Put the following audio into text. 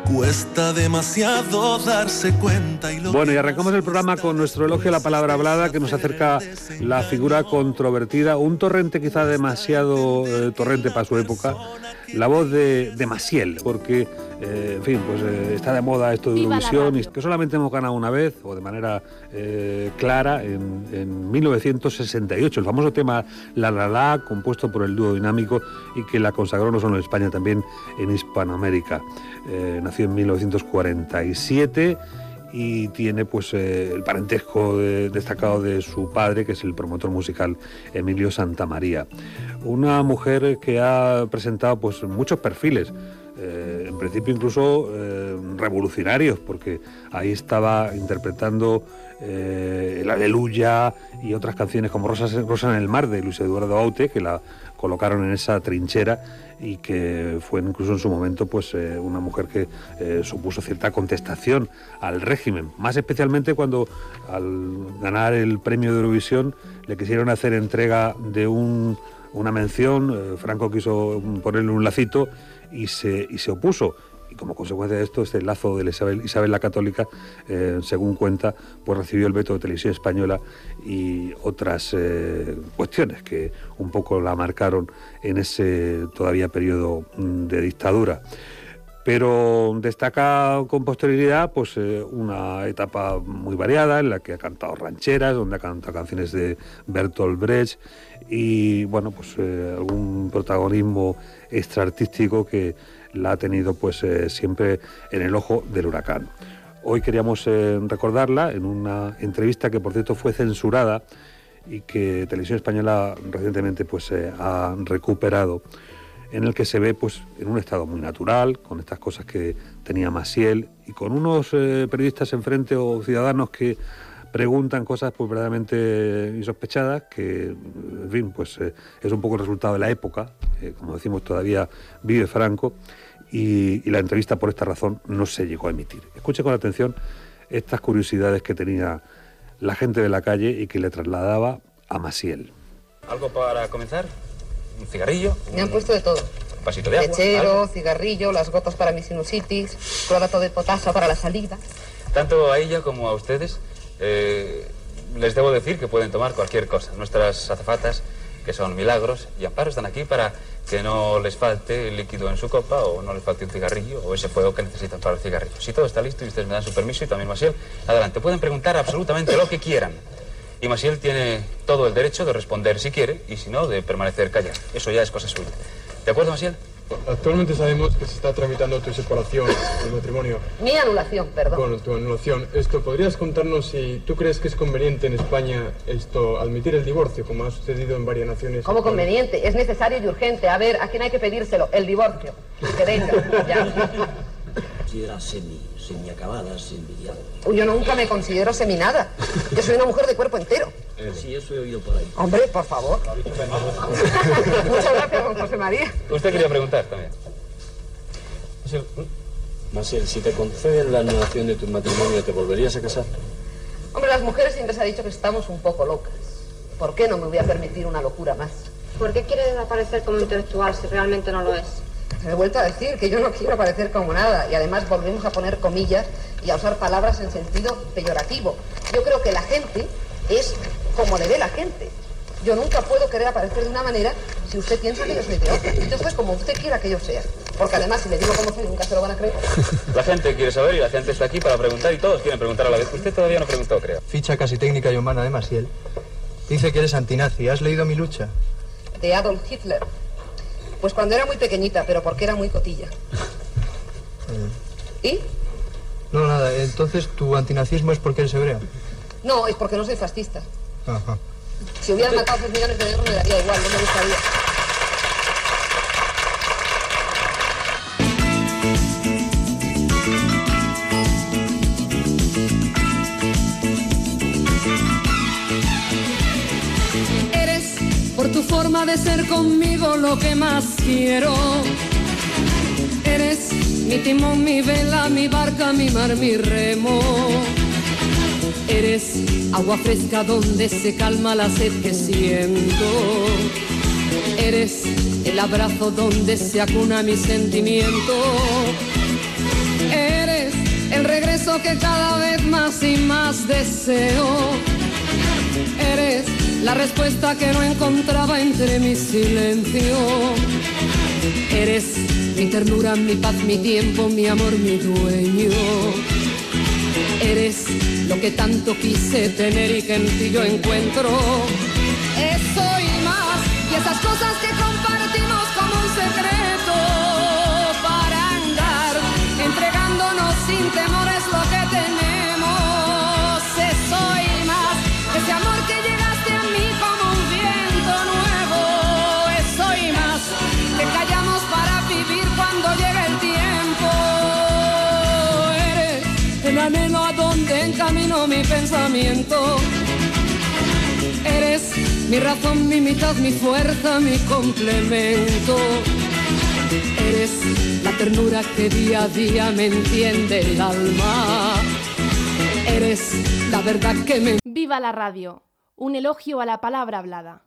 Cuesta demasiado darse cuenta. Bueno, y arrancamos el programa con nuestro elogio a la palabra hablada, que nos acerca la figura controvertida, un torrente quizá demasiado torrente para su época, la voz de Maciel, porque, en fin, pues está de moda esto de Eurovisión, y que solamente hemos ganado una vez, o de manera clara, en 1968, el famoso tema La La La, compuesto por el dúo dinámico y que la consagró no solo en España, también en Hispanoamérica. Nació en 1947 y tiene pues el parentesco destacado de su padre, que es el promotor musical Emilio Santamaría. Una mujer que ha presentado pues muchos perfiles, en principio incluso revolucionarios, porque ahí estaba interpretando el Aleluya y otras canciones como Rosa en el mar, de Luis Eduardo Aute, que la colocaron en esa trinchera y que fue incluso en su momento pues una mujer que supuso cierta contestación al régimen, más especialmente cuando al ganar el premio de Eurovisión le quisieron hacer entrega de una mención. Franco quiso ponerle un lacito y se opuso. Y como consecuencia de esto, este lazo de Isabel la Católica, según cuenta, pues recibió el veto de Televisión Española y otras cuestiones que un poco la marcaron en ese todavía periodo de dictadura. Pero destaca con posterioridad pues una etapa muy variada en la que ha cantado rancheras, donde ha cantado canciones de Bertolt Brecht y bueno, pues algún protagonismo extraartístico que la ha tenido pues siempre en el ojo del huracán. Hoy queríamos recordarla en una entrevista que por cierto fue censurada y que Televisión Española recientemente pues ha recuperado, en el que se ve pues en un estado muy natural, con estas cosas que tenía Maciel y con unos periodistas enfrente o ciudadanos que preguntan cosas pues verdaderamente insospechadas, que en fin pues es un poco el resultado de la época, como decimos todavía vive Franco, y la entrevista por esta razón no se llegó a emitir. Escuche con atención estas curiosidades que tenía la gente de la calle y que le trasladaba a Maciel. ¿Algo para comenzar? ¿Un cigarrillo? Me han puesto de todo. ¿Un vasito de agua? Lechero, ¿Algo? cigarrillo, las gotas para mi sinusitis, clorato de potasio para la salida. Tanto a ella como a ustedes les debo decir que pueden tomar cualquier cosa. Nuestras azafatas, que son Milagros y Amparo, están aquí para que no les falte el líquido en su copa o no les falte un cigarrillo o ese fuego que necesitan para el cigarrillo. Si todo está listo y ustedes me dan su permiso y también Maciel, adelante. Pueden preguntar absolutamente lo que quieran. Y Maciel tiene todo el derecho de responder si quiere y si no, de permanecer callado. Eso ya es cosa suya. ¿De acuerdo, Maciel? Actualmente sabemos que se está tramitando tu separación, el matrimonio. Mi anulación, perdón. Bueno, tu anulación. ¿Podrías contarnos si tú crees que es conveniente en España admitir el divorcio, como ha sucedido en varias naciones? ¿Cómo conveniente? Es necesario y urgente. A ver, ¿a quién hay que pedírselo? El divorcio. Que venga, ya. Era semi-acabada, semi-ya. Yo nunca me considero seminada. Yo soy una mujer de cuerpo entero. Sí, eso he oído por ahí. Hombre, por favor. Muchas gracias, don José María. Usted quería preguntar también. Maciel, si te conceden la anulación de tu matrimonio, ¿te volverías a casar? Hombre, las mujeres siempre se ha dicho que estamos un poco locas. ¿Por qué no me voy a permitir una locura más? ¿Por qué quiere desaparecer como intelectual si realmente no lo es? Me he vuelto a decir que yo no quiero parecer como nada y además volvemos a poner comillas y a usar palabras en sentido peyorativo. Yo creo que la gente es como le ve la gente. Yo nunca puedo querer aparecer de una manera si usted piensa que yo soy de otra. Yo soy como usted quiera que yo sea. Porque además si le digo cómo soy nunca se lo van a creer. La gente quiere saber y la gente está aquí para preguntar y todos quieren preguntar a la vez. Usted todavía no preguntó, creo. Ficha casi técnica y humana de Maciel. Dice que eres antinazi. ¿Has leído Mi lucha? De Adolf Hitler. Pues cuando era muy pequeñita, pero porque era muy cotilla. ¿Y? No, nada. Entonces, ¿tu antinazismo es porque eres hebrea? No, es porque no soy fascista. Ajá. Si hubieran matado 6 millones de negros me daría igual, no me gustaría. Por tu forma de ser conmigo lo que más quiero. Eres mi timón, mi vela, mi barca, mi mar, mi remo. Eres agua fresca donde se calma la sed que siento. Eres el abrazo donde se acuna mi sentimiento. lo que cada vez más y más deseo. Eres la respuesta que no encontraba entre mi silencio. Eres mi ternura, mi paz, mi tiempo, mi amor, mi dueño. Eres lo que tanto quise tener y que en ti yo encuentro. Eso y más, y esas cosas que compartimos como un secreto, para andar entregándonos sin temores lo que tenemos. Eso y más, ese amor que llegaste a mí como un viento nuevo. Eso y más, que callamos para vivir cuando llegue el tiempo. Eres el anhelo a donde encamino mi pensamiento. Eres mi razón, mi mitad, mi fuerza, mi complemento. Eres la ternura que día a día me entiende el alma. Eres la verdad que me... ¡Viva la radio! Un elogio a la palabra hablada.